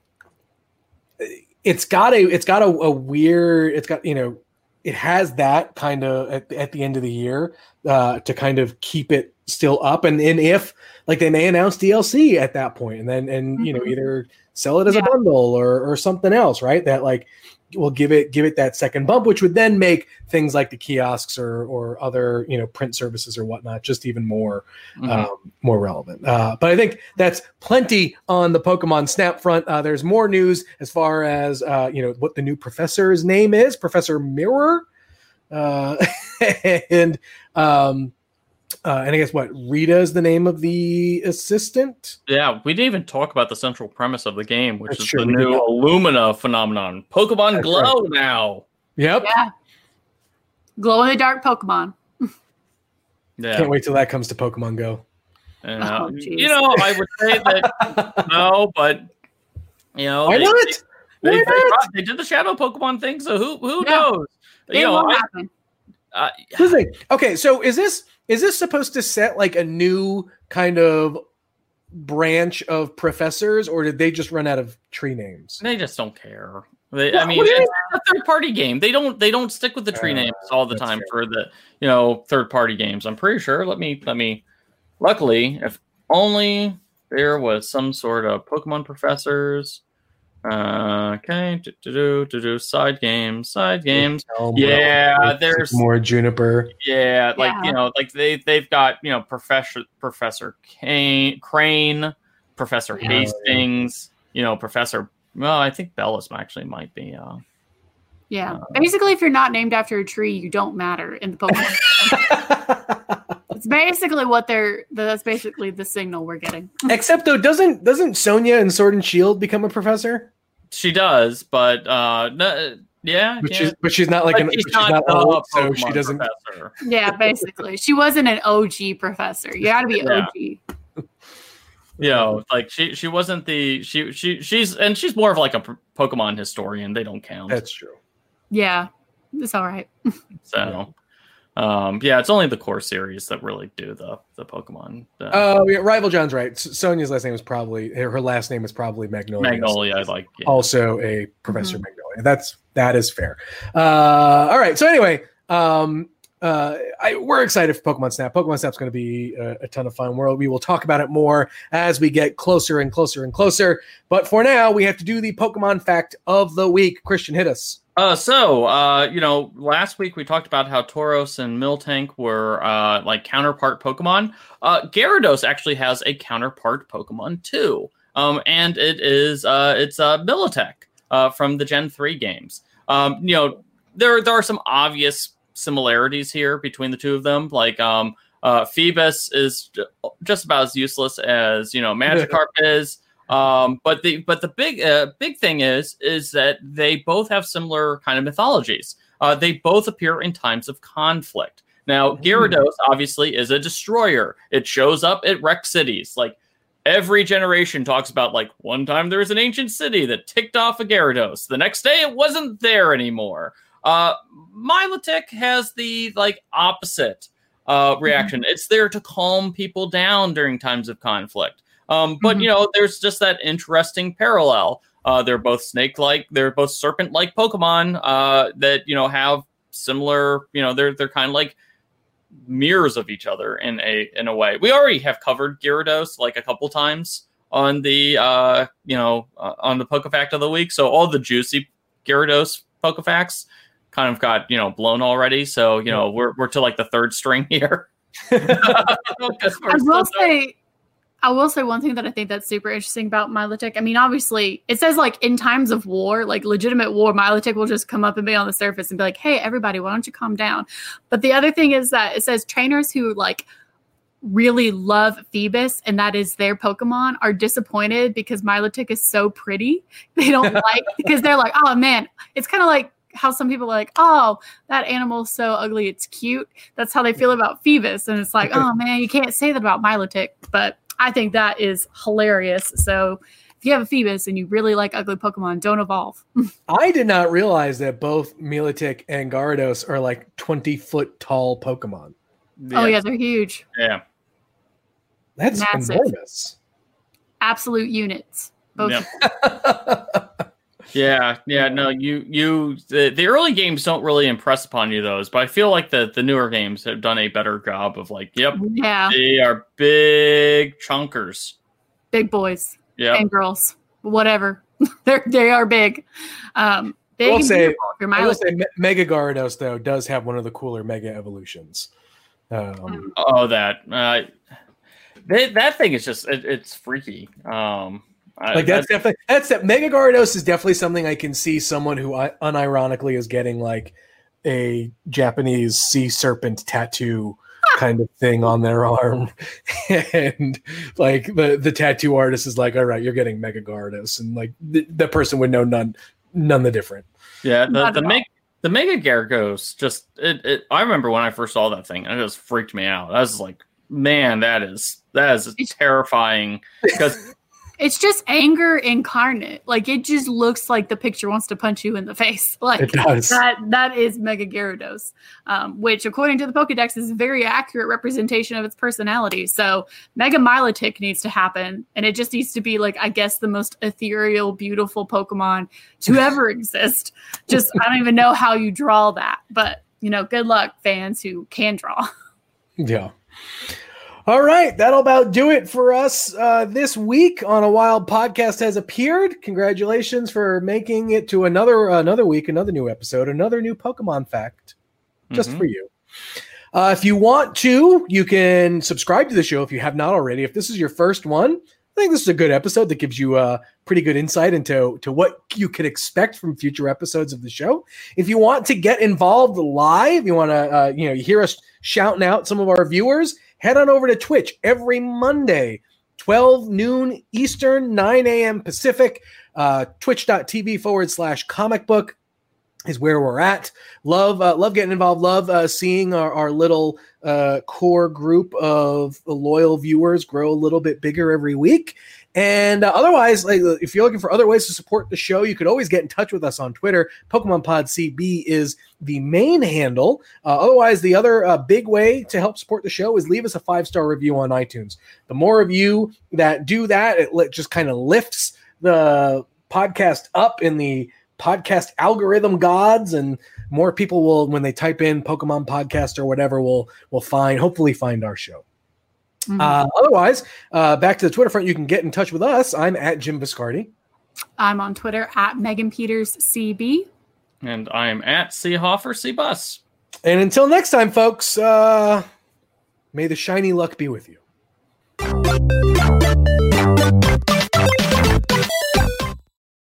it's got a it's got a, a weird it's got you know it has that kind of at, at the end of the year uh, to kind of keep it still up. And, and if like they may announce D L C at that point and then, and, mm-hmm. you know, either sell it as yeah. a bundle or, or something else, right. That like will give it, give it that second bump, which would then make things like the kiosks or, or other, you know, print services or whatnot, just even more, mm-hmm. um, more relevant. Uh, but I think that's plenty on the Pokemon Snap front. Uh, there's more news as far as, uh, you know, what the new professor's name is, Professor Mirror. Uh, and, um, Uh, and I guess what Rita is the name of the assistant.
Yeah, we didn't even talk about the central premise of the game, which That's is
true.
the new Illumina phenomenon. Pokemon That's Glow right. now.
Yep.
Yeah. Glow in the dark Pokemon.
Yeah.
Can't wait till that comes to Pokemon Go.
Uh, oh, you know, I would say that no, but you know,
why
they,
not?
They,
why
they,
not?
They, they did the Shadow Pokemon thing, so who who
yeah.
knows?
It
you know,
won't
I,
happen.
Uh,
okay, so is this is this supposed to set like a new kind of branch of professors, or did they just run out of tree names?
They just don't care. They,
well,
I mean, it's a third party game. They don't they don't stick with the tree uh, names all the time fair. for the you know third party games. I'm pretty sure. Let me let me. Luckily, if only there was some sort of Pokemon professors. Uh, okay, do, do, do, do, side games, side games. Oh, yeah,
well,
there's
more Juniper.
Yeah, like
yeah.
you know, like they they've got you know Professor Professor Kane, Crane, Professor yeah, Hastings. Yeah. You know, Professor. Well, I think Bellis actually might be. Uh,
yeah,
uh,
basically, if you're not named after a tree, you don't matter in the Pokemon. It's basically what they're. That's basically the signal we're getting.
Except though, doesn't doesn't Sonia in Sword and Shield become a professor?
She does, but uh, no, yeah,
but
yeah.
she's but she's not like
but
an
she's
she's
not,
not
the
old, so
Pokemon
she doesn't.
Professor.
Yeah, basically, she wasn't an O G professor. You got to be
yeah.
O G.
You know, like she she wasn't the she she she's and she's more of like a Pokemon historian. They don't count.
That's true.
Yeah, it's all right.
So. Um, yeah, it's only the core series that really do the the Pokemon. Uh,
oh, yeah, Rival John's right. Sonia's last name is probably her last name is probably Magnolia.
Magnolia, I like. Yeah.
Also a Professor mm-hmm. Magnolia. That's that is fair. Uh, all right. So anyway, um, uh, I, we're excited for Pokemon Snap. Pokemon Snap's going to be a, a ton of fun. We're, we will talk about it more as we get closer and closer and closer. But for now, we have to do the Pokemon fact of the week. Christian, hit us.
Uh, so, uh, you know, last week we talked about how Tauros and Miltank were uh, like counterpart Pokemon. Uh, Gyarados actually has a counterpart Pokemon too, um, and it is uh, it's uh, Militech uh, from the Gen three games. Um, you know, there there are some obvious similarities here between the two of them. Like, um, uh, Phoebus is just about as useless as you know Magikarp is. Um, but the but the big uh, big thing is is that they both have similar kind of mythologies. Uh, they both appear in times of conflict. Now, Gyarados obviously is a destroyer. It shows up, it wrecks cities. Like every generation talks about, like one time there was an ancient city that ticked off a Gyarados. The next day it wasn't there anymore. Uh, Milotic has the like opposite uh, reaction. Mm-hmm. It's there to calm people down during times of conflict. Um, but, mm-hmm. you know, there's just that interesting parallel. Uh, they're both snake-like, they're both serpent-like Pokemon uh, that, you know, have similar, you know, they're they're kind of like mirrors of each other in a in a way. We already have covered Gyarados like a couple times on the, uh, you know, uh, on the Pokefact of the week. So all the juicy Gyarados Pokefacts kind of got, you know, blown already. So, you know, we're we're to like the third string here.
I will say... I will say one thing that I think that's super interesting about Milotic. I mean, obviously, it says like in times of war, like legitimate war, Milotic will just come up and be on the surface and be like, hey, everybody, why don't you calm down? But the other thing is that it says trainers who like really love Phoebus and that is their Pokemon are disappointed because Milotic is so pretty. They don't like because they're like, oh man, it's kind of like how some people are like, oh, that animal's so ugly, it's cute. That's how they feel about Phoebus. And it's like, oh man, you can't say that about Milotic. But I think that is hilarious. So if you have a Phoebus and you really like ugly Pokemon, don't evolve.
I did not realize that both Milotic and Gyarados are like twenty foot tall Pokemon.
Yeah. Oh yeah, they're huge.
Yeah.
That's
massive.
Enormous.
Absolute units. Both.
Yep. yeah, yeah, no, you you the, the early games don't really impress upon you those, but I feel like the the newer games have done a better job of like, yep,
yeah,
they are big chunkers.
Big boys.
Yeah.
And girls. Whatever. They're they are big. Um big
I will
and
say,
beautiful.
I will say Me- Mega Gyarados though does have one of the cooler Mega evolutions. Um,
oh, that uh, they, that thing is just it, it's freaky. Um, I,
like that's, that's definitely that's that Mega Gyarados is definitely something I can see someone who I, unironically is getting like a Japanese sea serpent tattoo kind of thing on their arm, and like the the tattoo artist is like, all right, you're getting Mega Gyarados, and like the, the person would know none none the different.
Yeah, the the Mega. The Mega Gyarados just it, it I remember when I first saw that thing, and it just freaked me out. I was like, man, that is that is terrifying because
it's just anger incarnate. Like it just looks like the picture wants to punch you in the face. Like
it does.
that that is Mega Gyarados, um, which according to the Pokedex is a very accurate representation of its personality. So Mega Milotic needs to happen, and it just needs to be like I guess the most ethereal, beautiful Pokemon to ever exist. Just I don't even know how you draw that, but you know, good luck fans who can draw.
Yeah. All right, that'll about do it for us uh, this week on A Wild Podcast Has Appeared. Congratulations for making it to another another week, another new episode, another new Pokemon fact just mm-hmm. for you. Uh, if you want to, you can subscribe to the show if you have not already. If this is your first one, I think this is a good episode that gives you a pretty good insight into to what you could expect from future episodes of the show. If you want to get involved live, you want to uh, you know you hear us shouting out some of our viewers, head on over to Twitch every Monday, twelve noon Eastern, nine a.m. Pacific. Uh, Twitch.tv forward slash comic book is where we're at. Love, uh, love getting involved. Love uh, seeing our, our little uh, core group of loyal viewers grow a little bit bigger every week. And uh, otherwise, like, if you're looking for other ways to support the show, you could always get in touch with us on Twitter. Pokemon Pod C B is the main handle. Uh, otherwise, the other uh, big way to help support the show is leave us a five-star review on iTunes. The more of you that do that, it li- just kind of lifts the podcast up in the podcast algorithm gods, and more people will, when they type in Pokemon Podcast or whatever, will will find, hopefully find our show. Mm-hmm. Uh, otherwise, uh, back to the Twitter front, you can get in touch with us. I'm at Jim Viscardi.
I'm on Twitter at Megan Peters C B.
And I'm at Seahoffer C Bus.
And until next time, folks, uh, may the shiny luck be with you.